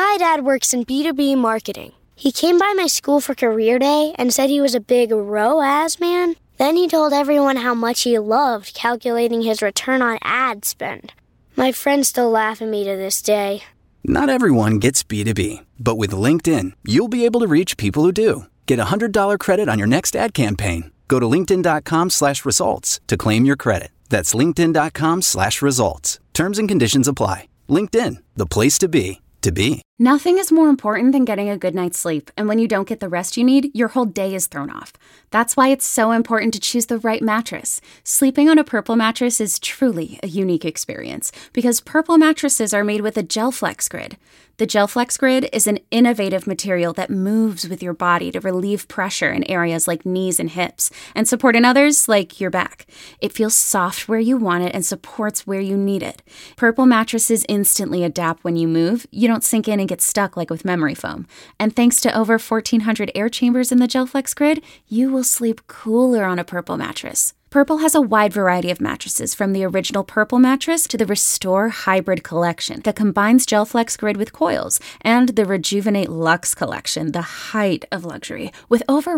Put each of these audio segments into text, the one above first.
My dad works in B2B marketing. He came by my school for career day and said he was a big ROAS man. Then he told everyone how much he loved calculating his return on ad spend. My friends still laugh at me to this day. Not everyone gets B2B, but with LinkedIn, you'll be able to reach people who do. Get a $100 credit on your next ad campaign. Go to linkedin.com/results to claim your credit. That's linkedin.com/results. Terms and conditions apply. LinkedIn, the place to be, to be. Nothing is more important than getting a good night's sleep, and when you don't get the rest you need, your whole day is thrown off. That's why it's so important to choose the right mattress. Sleeping on a Purple mattress is truly a unique experience, because Purple mattresses are made with a GelFlex Grid. The GelFlex Grid is an innovative material that moves with your body to relieve pressure in areas like knees and hips, and support in others like your back. It feels soft where you want it and supports where you need it. Purple mattresses instantly adapt when you move. You don't sink in and get stuck like with memory foam. And thanks to over 1,400 air chambers in the GelFlex Grid, you will sleep cooler on a Purple mattress. Purple has a wide variety of mattresses, from the original Purple mattress to the Restore Hybrid collection that combines GelFlex Grid with coils, and the Rejuvenate Luxe collection, the height of luxury, with over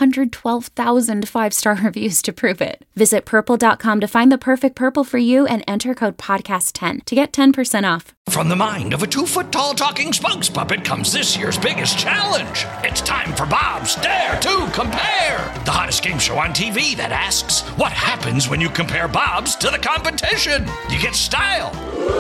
112,000 five-star reviews to prove it. Visit purple.com to find the perfect Purple for you and enter code podcast10 to get 10% off. From the mind of a 2-foot-tall talking spokes puppet comes this year's biggest challenge. It's time for Bob's Dare to Compare, the hottest game show on TV that asks, what happens when you compare Bob's to the competition? You get style.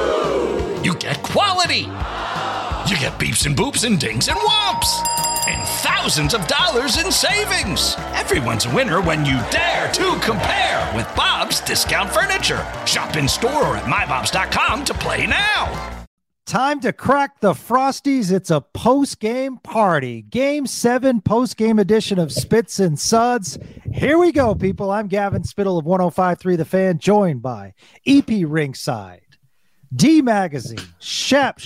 You get quality. You get beeps and boops and dings and whomps. And thousands of dollars in savings. Everyone's a winner when you dare to compare with Bob's Discount Furniture. Shop in store or at mybobs.com to play now. Time to crack the Frosties. It's a post-game party. Game 7 post-game edition of Spits and Suds. Here we go, people. I'm Gavin Spittle of 105.3 The Fan, joined by EP Ringside, D Magazine, Shap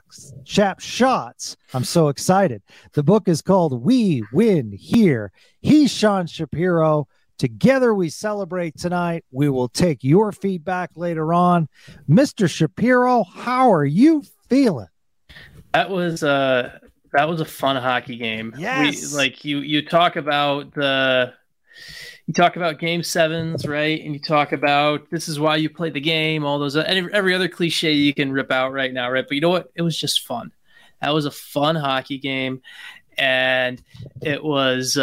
Shots. I'm so excited. The book is called We Win Here. He's Sean Shapiro. Together we celebrate tonight. We will take your feedback later on. Mr. Shapiro, how are you feeling? That was a fun hockey game. Yes. You talk about game sevens, right? And you talk about this is why you play the game, all those every other cliche you can rip out right now, right? But you know what? It was just fun. That was a fun hockey game, and it was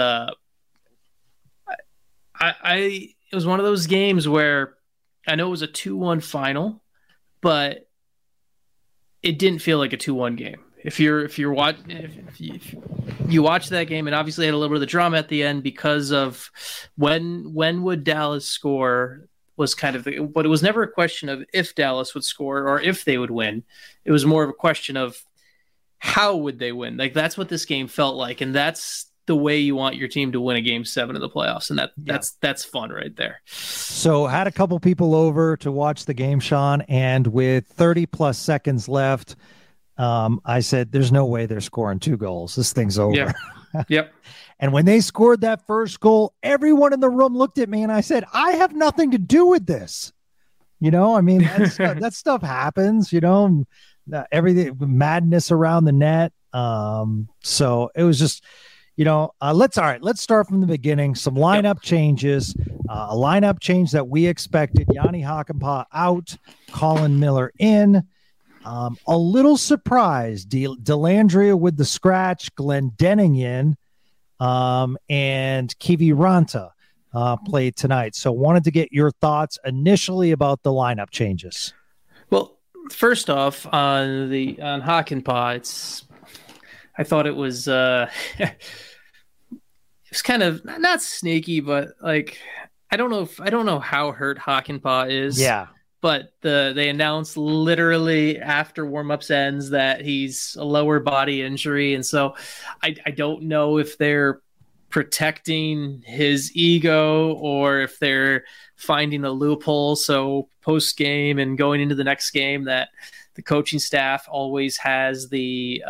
it was one of those games where I know it was a 2-1 final, but it didn't feel like a 2-1 game. If you watch that game, and obviously had a little bit of the drama at the end because of when would Dallas score was kind of but it was never a question of if Dallas would score or if they would win. It was more of a question of how would they win. Like that's what this game felt like, and that's the way you want your team to win a game 7 of the playoffs, and that's fun right there. So had a couple people over to watch the game, Sean, and with 30 plus seconds left, I said, there's no way they're scoring 2 goals. This thing's over. Yep. And when they scored that first goal, everyone in the room looked at me and I said, I have nothing to do with this. You know, I mean, that stuff happens, you know, everything, madness around the net. So it was just, you know, let's start from the beginning. Some lineup changes, a lineup change that we expected. Yanni Hakanpää out, Colin Miller in. A little surprised, Dellandrea with the scratch, Glendening in, and Kiviranta played tonight. So wanted to get your thoughts initially about the lineup changes. Well, first off, on Hakanpää, I thought it was it was kind of not sneaky, but like I don't know how hurt Hakanpää is. Yeah. But they announced literally after warm-ups ends that he's a lower body injury. And so I don't know if they're protecting his ego or if they're finding a loophole. So post-game and going into the next game that the coaching staff always has the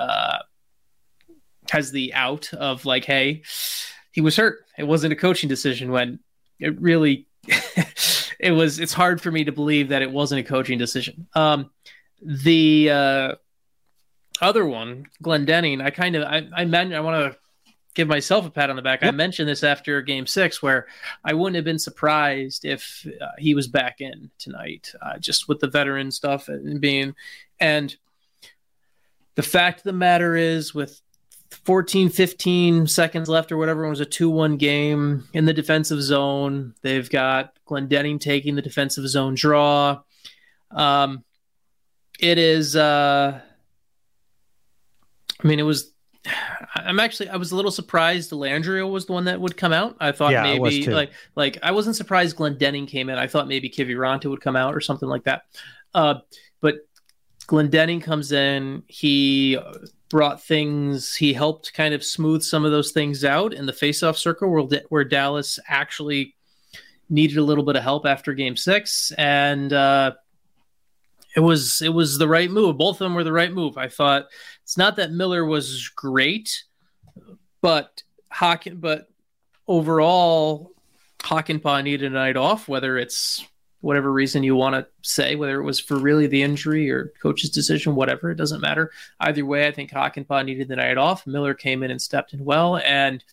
out of like, hey, he was hurt. It wasn't a coaching decision, when it really it's hard for me to believe that it wasn't a coaching decision. The other one, Glendening, I want to give myself a pat on the back. Yep. I mentioned this after Game 6, where I wouldn't have been surprised if he was back in tonight, just with the veteran stuff and the fact of the matter is, with 14, 15 seconds left or whatever, it was a 2-1 game in the defensive zone. They've got Glendening taking the defensive zone draw. It is, I was a little surprised Dellandrea was the one that would come out. I thought maybe like I wasn't surprised Glendening came in. I thought maybe Kiviranta would come out or something like that. But Glendening comes in. He brought things. He helped kind of smooth some of those things out in the faceoff circle where Dallas actually needed a little bit of help after Game 6, and it was the right move. Both of them were the right move. I thought it's not that Miller was great, but overall, Hakanpää needed a night off, whether it's whatever reason you want to say, whether it was for really the injury or coach's decision, whatever, it doesn't matter. Either way, I think Hakanpää needed the night off. Miller came in and stepped in well, and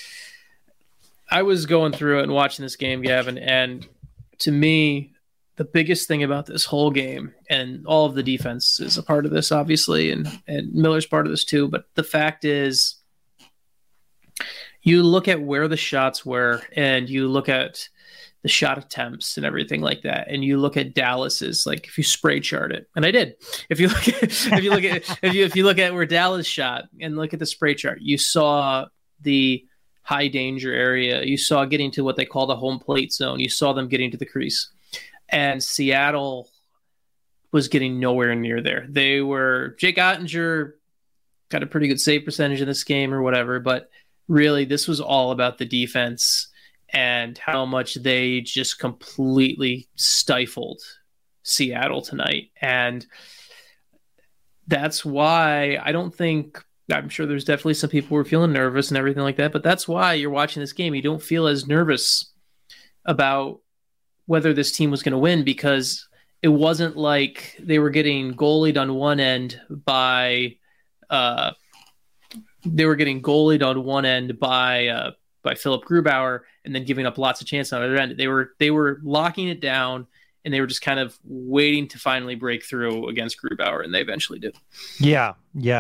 I was going through it and watching this game, Gavin, and to me, the biggest thing about this whole game, and all of the defense is a part of this, obviously, and Miller's part of this too, but the fact is, you look at where the shots were, and you look at the shot attempts and everything like that, and you look at Dallas's, like, if you spray chart it, and I did. If you look at where Dallas shot and look at the spray chart, you saw the high danger area. You saw getting to what they call the home plate zone. You saw them getting to the crease. And Seattle was getting nowhere near there. Jake Oettinger got a pretty good save percentage in this game or whatever, but really this was all about the defense and how much they just completely stifled Seattle tonight. And that's why I'm sure there's definitely some people who were feeling nervous and everything like that, but that's why you're watching this game. You don't feel as nervous about whether this team was going to win, because it wasn't like they were getting goalied on one end by Philip Grubauer and then giving up lots of chances on the other end. They were locking it down, and they were just kind of waiting to finally break through against Grubauer, and they eventually did. Yeah.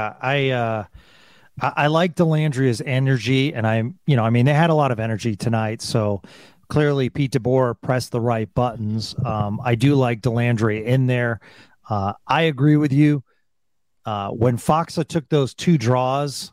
I like Dellandrea's energy, and they had a lot of energy tonight, so clearly Pete DeBoer pressed the right buttons. I do like Dellandrea in there. I agree with you. When Faksa took those 2 draws,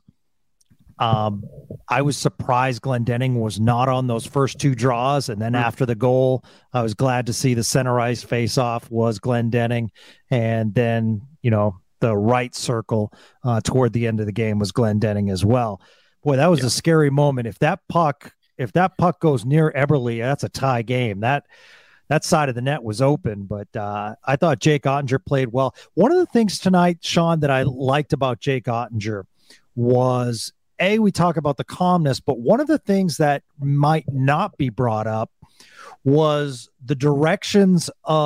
I was surprised Glendening was not on those first 2 draws. And then after the goal, I was glad to see the center ice face-off was Glendening. And then, the right circle toward the end of the game was Glendening as well. Boy, that was a scary moment. If that puck goes near Eberle, that's a tie game. That side of the net was open, but I thought Jake Oettinger played well. One of the things tonight, Sean, that I liked about Jake Oettinger was, we talk about the calmness, but one of the things that might not be brought up was the direction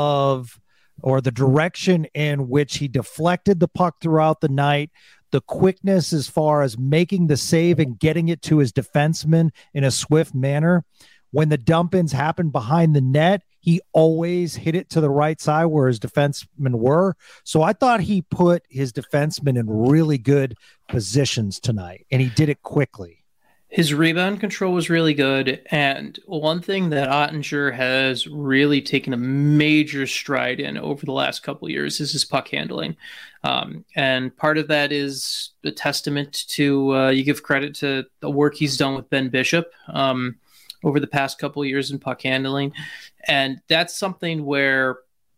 in which he deflected the puck throughout the night, the quickness as far as making the save and getting it to his defenseman in a swift manner. When the dump-ins happened behind the net, he always hit it to the right side where his defensemen were. So I thought he put his defensemen in really good positions tonight, and he did it quickly. His rebound control was really good, and one thing that Oettinger has really taken a major stride in over the last couple of years is his puck handling. And part of that is a testament to, you give credit to the work he's done with Ben Bishop over the past couple of years in puck handling. And that's something where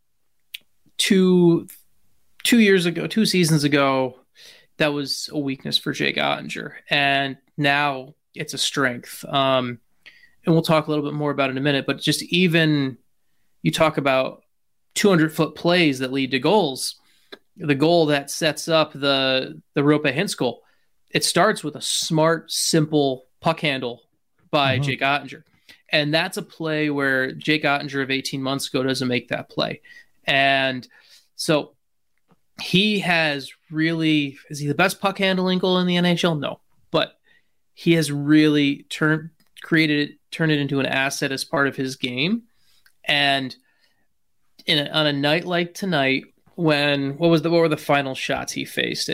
two seasons ago, that was a weakness for Jake Oettinger. And now it's a strength. And we'll talk a little bit more about it in a minute, but just even you talk about 200-foot plays that lead to goals, the goal that sets up the Roope Hintz goal, it starts with a smart, simple puck handle by Jake Oettinger. And that's a play where Jake Oettinger of 18 months ago doesn't make that play. And so he has really, is he the best puck handling goal in the NHL? No, but he has really turned it into an asset as part of his game. And on a night like tonight, what were the final shots he faced?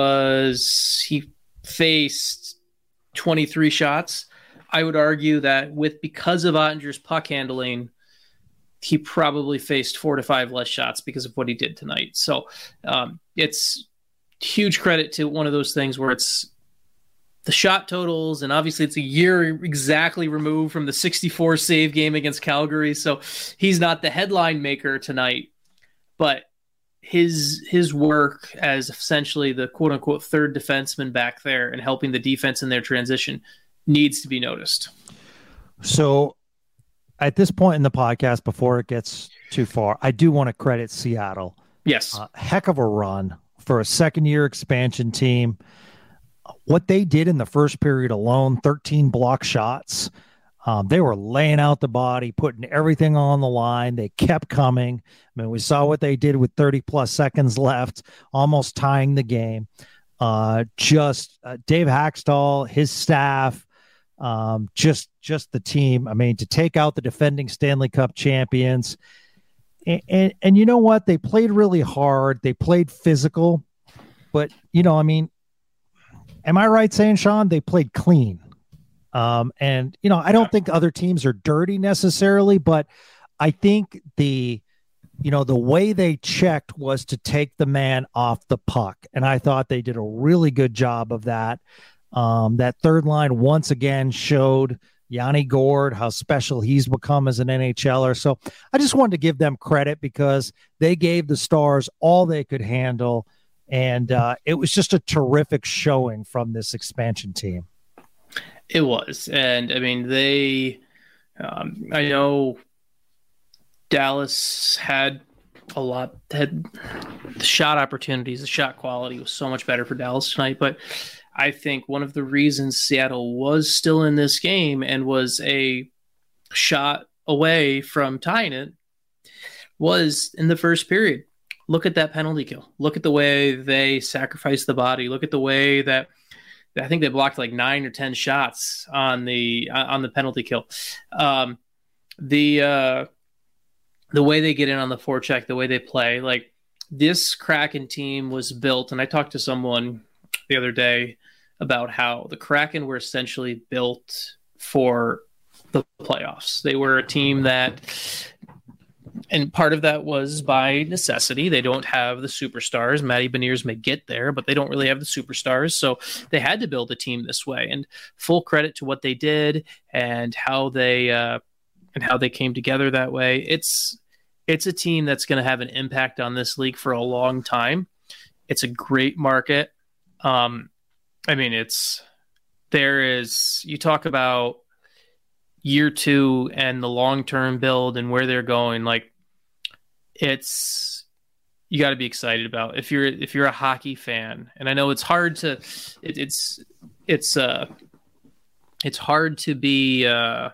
He faced 23 shots. I would argue that because of Ottinger's puck handling, he probably faced 4 to 5 less shots because of what he did tonight. So it's huge credit to one of those things where it's the shot totals, and obviously it's a year exactly removed from the 64 save game against Calgary. So he's not the headline maker tonight, but his work as essentially the quote unquote third defenseman back there and helping the defense in their transition needs to be noticed. So at this point in the podcast, before it gets too far, I do want to credit Seattle. Yes. Heck of a run for a second-year expansion team. What they did in the first period alone, 13 block shots. They were laying out the body, putting everything on the line. They kept coming. I mean, we saw what they did with 30-plus seconds left, almost tying the game. Dave Hackstall, his staff, just the team. I mean, to take out the defending Stanley Cup champions. And you know what? They played really hard. They played physical. But, I mean, am I right saying, Sean, they played clean? And, I don't think other teams are dirty necessarily, but I think the way they checked was to take the man off the puck. And I thought they did a really good job of that. That third line once again showed Yanni Gourde how special he's become as an NHLer. So I just wanted to give them credit because they gave the Stars all they could handle. And it was just a terrific showing from this expansion team. It was. And I mean, I know Dallas had the shot opportunities, the shot quality was so much better for Dallas tonight. But I think one of the reasons Seattle was still in this game and was a shot away from tying it was in the first period. Look at that penalty kill. Look at the way they sacrificed the body. Look at the way that I think they blocked like 9 or 10 shots on the penalty kill. The way they get in on the forecheck, the way they play, like this Kraken team was built. And I talked to someone the other day about how the Kraken were essentially built for the playoffs. They were a team that, and part of that was by necessity. They don't have the superstars. Matty Beniers may get there, but they don't really have the superstars. So they had to build a team this way. And full credit to what they did and how they came together that way. It's a team that's going to have an impact on this league for a long time. It's a great market. I mean, you talk about year 2 and the long-term build and where they're going. Like you got to be excited about if you're a hockey fan. And I know it's hard to, it's hard to be,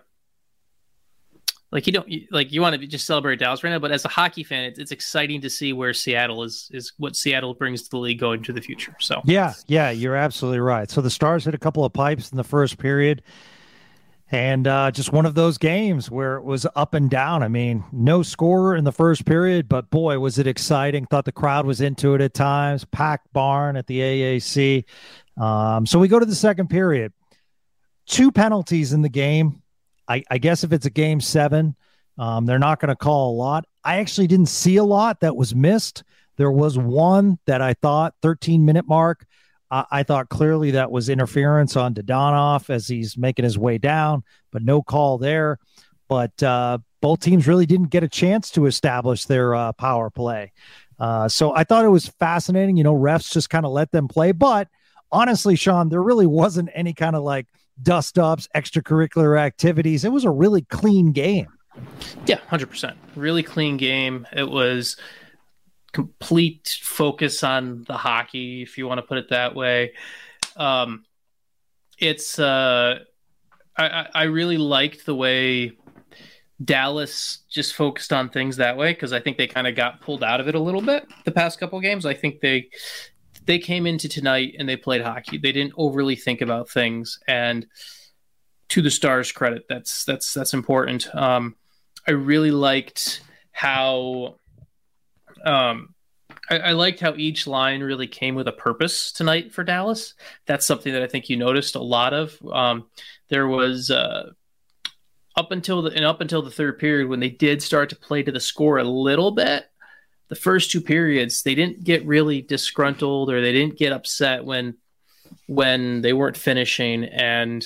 you want to just celebrate Dallas right now, but as a hockey fan, it's exciting to see where Seattle is what Seattle brings to the league going to the future. So yeah, you're absolutely right. So the Stars hit a couple of pipes in the first period, and just one of those games where it was up and down. I mean, no scorer in the first period, but boy, was it exciting. Thought the crowd was into it at times. Packed barn at the AAC. So we go to the second period. 2 penalties in the game. I guess if it's a game 7, they're not going to call a lot. I actually didn't see a lot that was missed. There was one that I thought 13-minute mark. I thought clearly that was interference on Dadonov as he's making his way down, but no call there. But both teams really didn't get a chance to establish their power play. So I thought it was fascinating. Refs just kind of let them play. But honestly, Sean, there really wasn't any kind of like dust-ups, extracurricular activities. It was a really clean game. Yeah, 100%. Really clean game. It was complete focus on the hockey, if you want to put it that way. I really liked the way Dallas just focused on things that way because I think they kind of got pulled out of it a little bit the past couple of games. I think they came into tonight and they played hockey. They didn't overly think about things, and to the Stars' credit, that's important. I really liked how I liked how each line really came with a purpose tonight for Dallas. That's something that I think you noticed a lot of. There was up until the third period when they did start to play to the score a little bit. The first two periods, they didn't get really disgruntled or they didn't get upset when they weren't finishing, and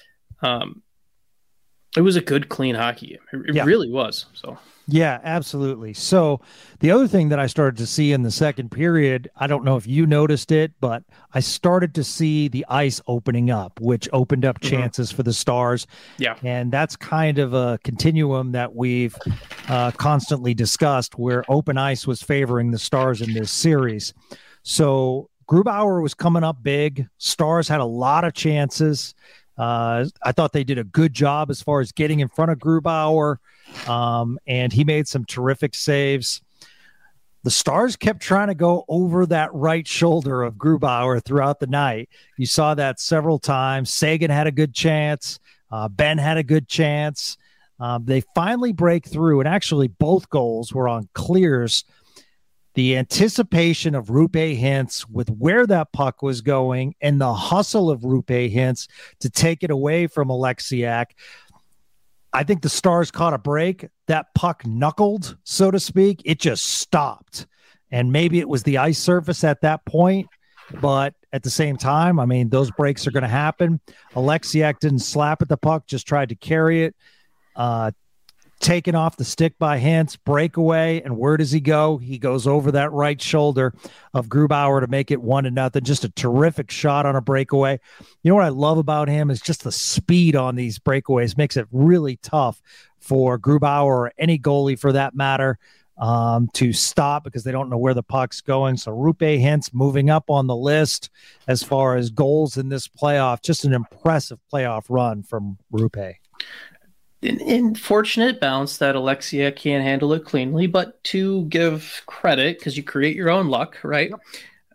it was a good, clean hockey game. It really was. So. Yeah, absolutely. So the other thing that I started to see in the second period, I don't know if you noticed it, but I started to see the ice opening up, which opened up chances for the Stars. Yeah. And that's kind of a continuum that we've constantly discussed, where open ice was favoring the Stars in this series. So Grubauer was coming up big. Stars had a lot of chances. I thought they did a good job as far as getting in front of Grubauer. And he made some terrific saves. The Stars kept trying to go over that right shoulder of Grubauer throughout the night. You saw that several times. Sagan had a good chance. Ben had a good chance. They finally break through, and actually both goals were on clears. The anticipation of Roope Hintz with where that puck was going and the hustle of Roope Hintz to take it away from Alexiak. I think the Stars caught a break. That puck knuckled, so to speak. It just stopped. And maybe it was the ice surface at that point. But at the same time, I mean, those breaks are going to happen. Alexiak didn't slap at the puck, just tried to carry it. Taken off the stick by Hintz, breakaway, and where does he go? He goes over that right shoulder of Grubauer to make it 1-0. Just a terrific shot on a breakaway. You know what I love about him is just the speed on these breakaways. Makes it really tough for Grubauer or any goalie for that matter to stop because they don't know where the puck's going. So Roope Hintz moving up on the list as far as goals in this playoff. Just an impressive playoff run from Roope. In fortunate bounce that Alexiak can't handle it cleanly, but to give credit, because you create your own luck, right? Yep.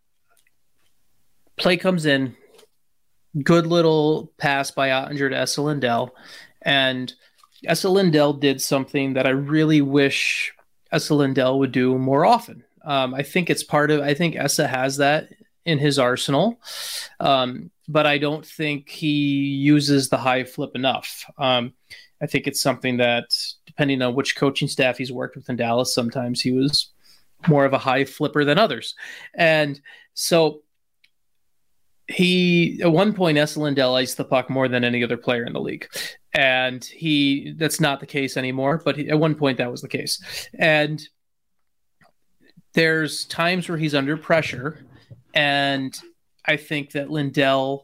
Play comes in, good little pass by Oettinger to Esa Lindell, and Esa Lindell did something that I really wish Esa Lindell would do more often. I think Esa has that in his arsenal, but I don't think he uses the high flip enough. I think it's something that, depending on which coaching staff he's worked with in Dallas, sometimes he was more of a high flipper than others. And so at one point, Esa Lindell iced the puck more than any other player in the league. And that's not the case anymore, but at one point that was the case. And there's times where he's under pressure. And I think that Lindell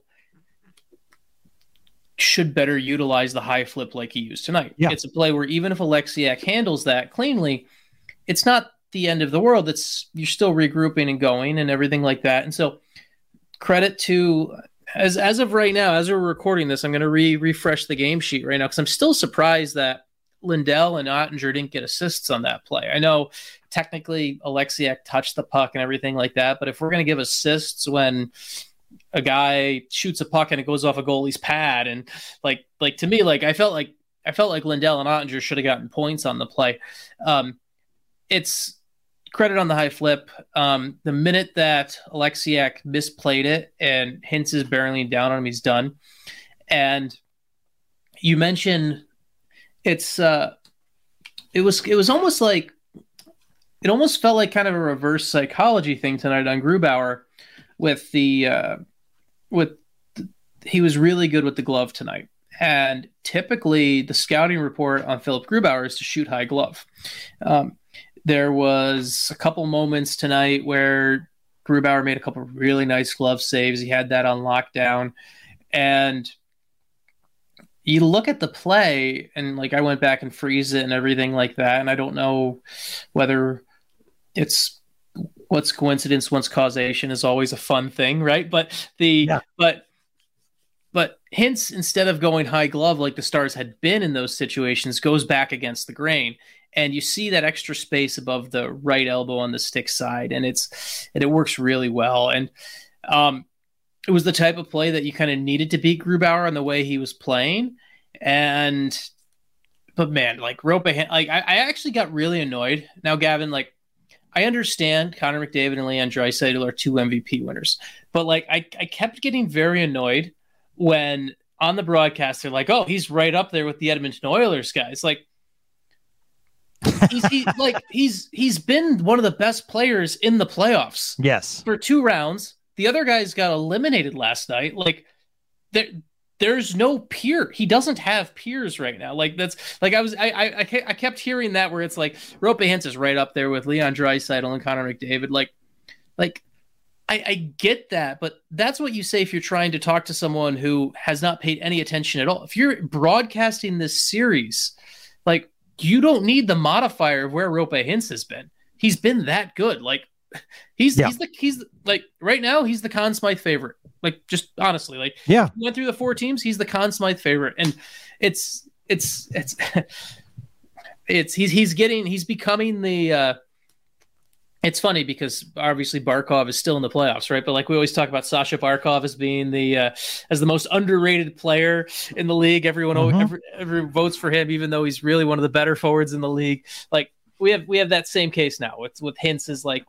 should better utilize the high flip like he used tonight. Yeah. It's a play where even if Alexiak handles that cleanly, it's not the end of the world. You're still regrouping and going and everything like that. And so credit to, as of right now, as we're recording this, I'm going to refresh the game sheet right now because I'm still surprised that Lindell and Oettinger didn't get assists on that play. I know technically Alexiak touched the puck and everything like that, but if we're going to give assists when a guy shoots a puck and it goes off a goalie's pad, and like to me, like I felt like Lindell and Oettinger should have gotten points on the play. It's credit on the high flip. The minute that Alexiak misplayed it and Hintz is barreling down on him, he's done. And you mentioned it was almost like, it almost felt like kind of a reverse psychology thing tonight on Grubauer he was really good with the glove tonight. And typically the scouting report on Philip Grubauer is to shoot high glove. There was a couple moments tonight where Grubauer made a couple of really nice glove saves. He had that on lockdown. And you look at the play, and like I went back and freeze it and everything like that. And I don't know whether it's what's coincidence, what's causation is always a fun thing, right? But But Hintz, instead of going high glove like the Stars had been in those situations, goes back against the grain. And you see that extra space above the right elbow on the stick side, and it works really well. And it was the type of play that you kind of needed to beat Grubauer on the way he was playing. But man, like Roope, like I actually got really annoyed. Now, Gavin, like I understand Connor McDavid and Leon Draisaitl are 2 MVP winners, but like I kept getting very annoyed when on the broadcast they're like, "Oh, he's right up there with the Edmonton Oilers guys." Like he's been one of the best players in the playoffs. Yes, for 2 rounds. The other guys got eliminated last night. Like there's no peer. He doesn't have peers right now. Like that's like I kept hearing that where it's like Roope Hintz is right up there with Leon Draisaitl and Connor McDavid. Like I get that, but that's what you say if you're trying to talk to someone who has not paid any attention at all. If you're broadcasting this series, like you don't need the modifier of where Roope Hintz has been. He's been that good. Like he's like right now he's the Conn Smythe favorite. Like just honestly, like he went through the 4 teams, he's the Conn Smythe favorite, and he's becoming the. It's funny because obviously Barkov is still in the playoffs, right? But like we always talk about Sasha Barkov as being as the most underrated player in the league. Everyone every votes for him, even though he's really one of the better forwards in the league. Like we have that same case now. It's with Hintz is like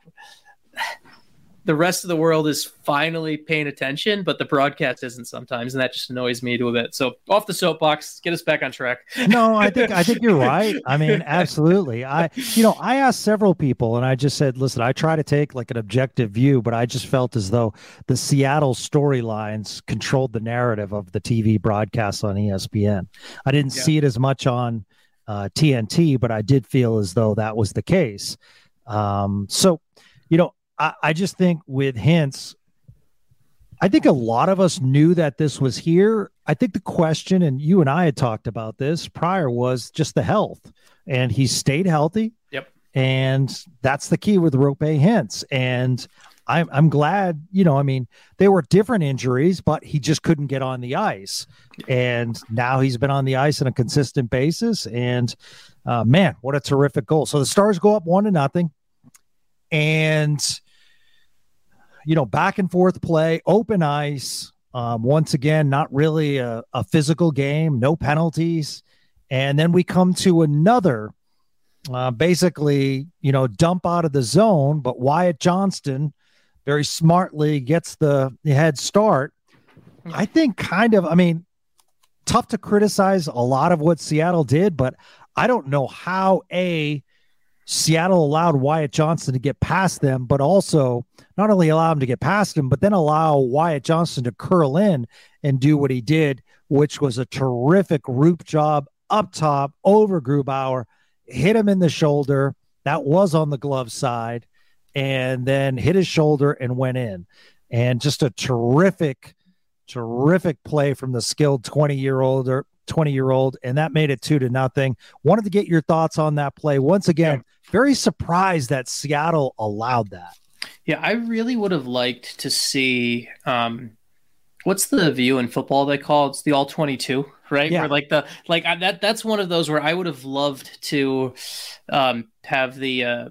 the rest of the world is finally paying attention, but the broadcast isn't sometimes, and that just annoys me to a bit. So off the soapbox, get us back on track. No, I think you're right. I mean, absolutely. I asked several people, and I just said, listen, I try to take like an objective view, but I just felt as though the Seattle storylines controlled the narrative of the TV broadcasts on ESPN. I didn't see it as much on TNT, but I did feel as though that was the case. So, I just think with Hintz, I think a lot of us knew that this was here. I think the question, and you and I had talked about this prior, was just the health. And he stayed healthy. Yep. And that's the key with Roope Hintz. And I'm glad, they were different injuries, but he just couldn't get on the ice. And now he's been on the ice on a consistent basis. And man, what a terrific goal. So the Stars go up 1-0. And back and forth play, open ice. Once again, not really a physical game, no penalties. And then we come to another, basically, dump out of the zone. But Wyatt Johnston very smartly gets the head start. I think tough to criticize a lot of what Seattle did, but I don't know how Seattle allowed Wyatt Johnston to get past them, but also not only allow him to get past him, but then allow Wyatt Johnston to curl in and do what he did, which was a terrific roop job up top over Grubauer, hit him in the shoulder. That was on the glove side, and then hit his shoulder and went in. And just a terrific play from the skilled 20-year-old, and that made it 2-0. Wanted to get your thoughts on that play. Once again, very surprised that Seattle allowed that. Yeah, I really would have liked to see what's the view in football they call it? It's the all 22, right? Yeah. Where that's one of those where I would have loved to have the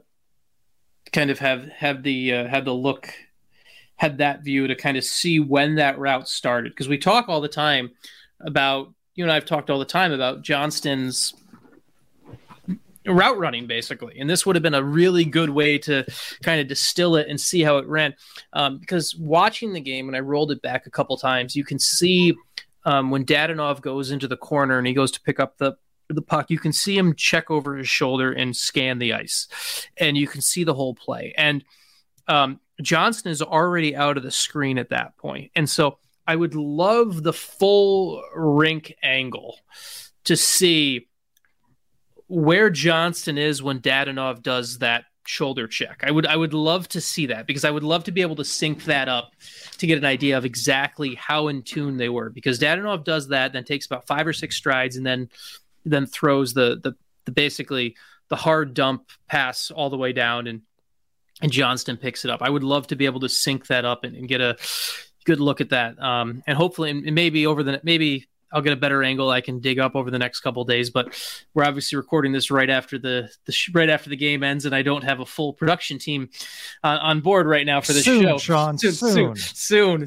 had that view to kind of see when that route started, because we talk all the time about, you and I have talked all the time about Johnston's route running, basically. And this would have been a really good way to kind of distill it and see how it ran. Because watching the game, and I rolled it back a couple times, you can see when Dadonov goes into the corner and he goes to pick up the puck, you can see him check over his shoulder and scan the ice. And you can see the whole play. And Johnston is already out of the screen at that point. And so I would love the full rink angle to see where Johnston is when Dadonov does that shoulder check. I would love to see that, because I would love to be able to sync that up to get an idea of exactly how in tune they were, because Dadonov does that, then takes about 5 or 6 strides and then throws the basically the hard dump pass all the way down, and Johnston picks it up. I would love to be able to sync that up and get good look at that. And hopefully, and maybe I'll get a better angle I can dig up over the next couple of days. But we're obviously recording this right after the game ends, and I don't have a full production team on board right now for the show. Sean, soon.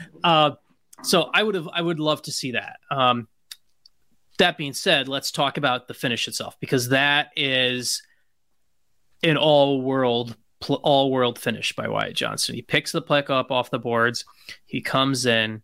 So I would love to see that. That being said, let's talk about the finish itself, because that is an all world finish by Wyatt Johnston. He picks the puck up off the boards. He comes in.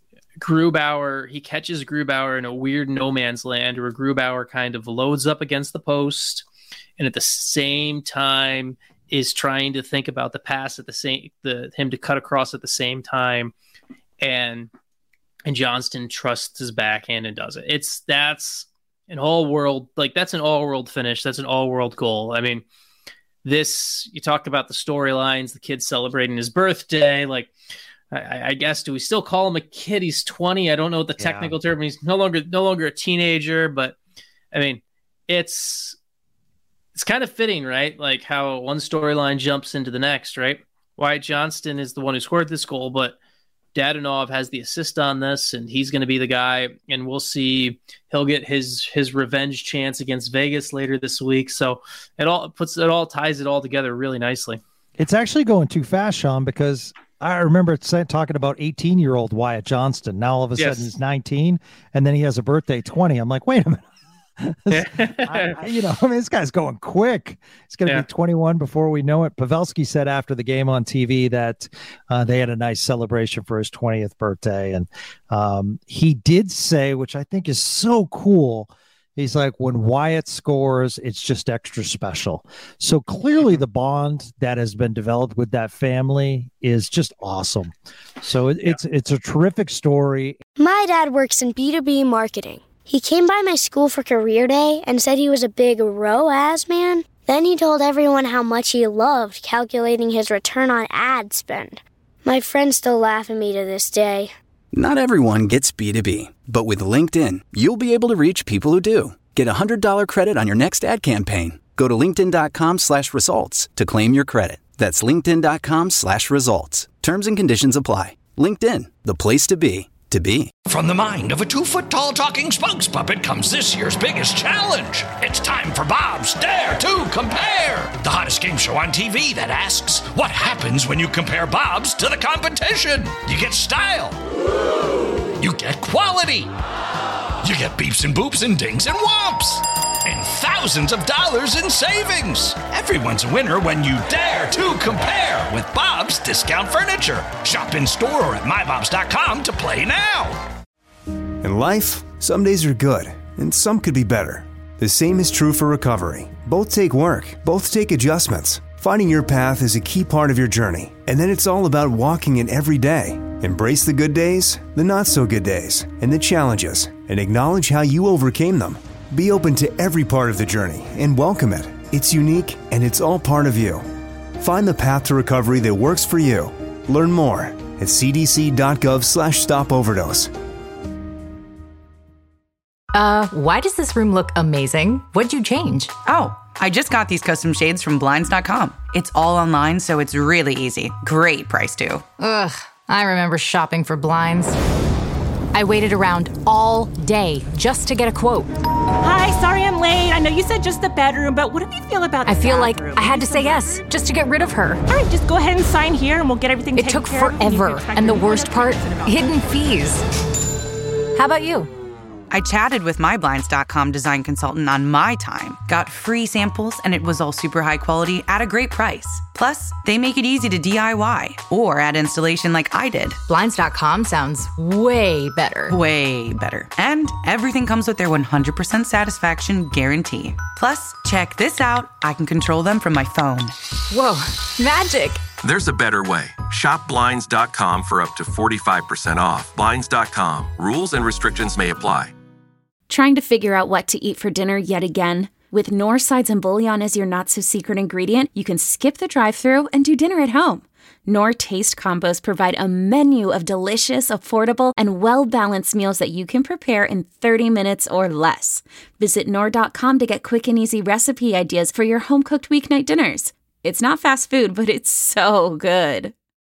He catches Grubauer in a weird no man's land, where Grubauer kind of loads up against the post, and at the same time is trying to think about the pass him to cut across at the same time, and Johnston trusts his backhand and does it. That's an all world finish. That's an all world goal. I mean, you talked about the storylines, the kid celebrating his birthday, like. I guess, do we still call him a kid? He's 20. I don't know what the technical term. He's no longer a teenager, but I mean, it's kind of fitting, right? Like how one storyline jumps into the next, right? Wyatt Johnston is the one who scored this goal, but Dadonov has the assist on this, and he's going to be the guy, and we'll see. He'll get his revenge chance against Vegas later this week. So it all ties it all together really nicely. It's actually going too fast, Sean, because I remember talking about 18-year-old Wyatt Johnston. Now all of a sudden he's 19, and then he has a birthday 20. I'm like, wait a minute. This guy's going quick. He's going to be 21 before we know it. Pavelski said after the game on TV that they had a nice celebration for his 20th birthday. And he did say, which I think is so cool, he's like, when Wyatt scores, it's just extra special. So clearly the bond that has been developed with that family is just awesome. So it's a terrific story. My dad works in B2B marketing. He came by my school for career day and said he was a big ROAS man. Then he told everyone how much he loved calculating his return on ad spend. My friends still laugh at me to this day. Not everyone gets B2B, but with LinkedIn, you'll be able to reach people who do. Get a $100 credit on your next ad campaign. Go to linkedin.com/results to claim your credit. That's linkedin.com/results. Terms and conditions apply. LinkedIn, the place to be. From the mind of a 2-foot-tall talking spokes puppet comes this year's biggest challenge. It's time for Bob's Dare to Compare, the hottest game show on TV that asks, what happens when you compare Bob's to the competition? You get style. You get quality. You get beeps and boops and dings and whomps. And thousands of dollars in savings. Everyone's a winner when you dare to compare with Bob's Discount Furniture. Shop in store or at mybobs.com to play now. In life, some days are good, and some could be better. The same is true for recovery. Both take work, both take adjustments. Finding your path is a key part of your journey, and then it's all about walking it every day. Embrace the good days, the not-so-good days, and the challenges, and acknowledge how you overcame them. Be open to every part of the journey and welcome it. It's unique, and it's all part of you. Find the path to recovery that works for you. Learn more at cdc.gov/stopoverdose. Why does this room look amazing? What'd you change? Oh, I just got these custom shades from Blinds.com. It's all online, so it's really easy. Great price, too. Ugh, I remember shopping for blinds. I waited around all day just to get a quote. Hi, sorry I'm late. I know you said just the bedroom, but what do you feel about the I feel bathroom? like I had to say yes just to get rid of her. All right, just go ahead and sign here and we'll get everything taken care of. It took forever, and the worst part, hidden fees. How about you? I chatted with my Blinds.com design consultant on my time, got free samples, and it was all super high quality at a great price. Plus, they make it easy to DIY or add installation like I did. Blinds.com sounds way better. Way better. And everything comes with their 100% satisfaction guarantee. Plus, check this out. I can control them from my phone. Whoa, magic. There's a better way. Shop Blinds.com for up to 45% off. Blinds.com. Rules and restrictions may apply. Trying to figure out what to eat for dinner yet again? With Knorr sides and bouillon as your not-so-secret ingredient, you can skip the drive-thru and do dinner at home. Knorr Taste Combos provide a menu of delicious, affordable, and well-balanced meals that you can prepare in 30 minutes or less. Visit Knorr.com to get quick and easy recipe ideas for your home-cooked weeknight dinners. It's not fast food, but it's so good.